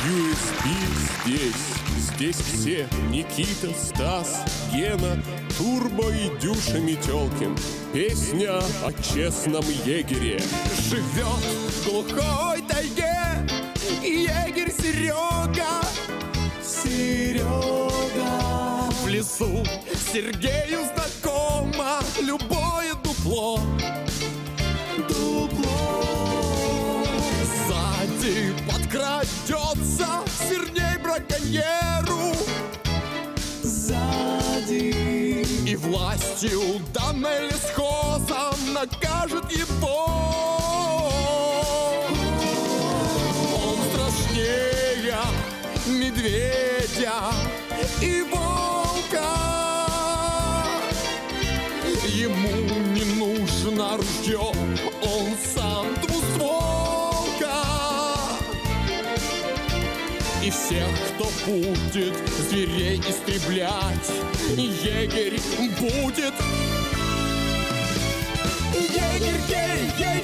USB здесь все: Никита, Стас, Гена, Турбо и Дюша Метелкин. Песня о честном егере. Живет в глухой тайге егерь Серега. В лесу Сергею знакомо любое дупло. Сзади подкрадется Сергей браконьеру. И властью, данной лесхозом, накажет его. Он страшнее медведя и волка. Ему не нужно ружье, он сам двустволка. И всех, кто будет зверей истреблять, егерь будет. Егерь,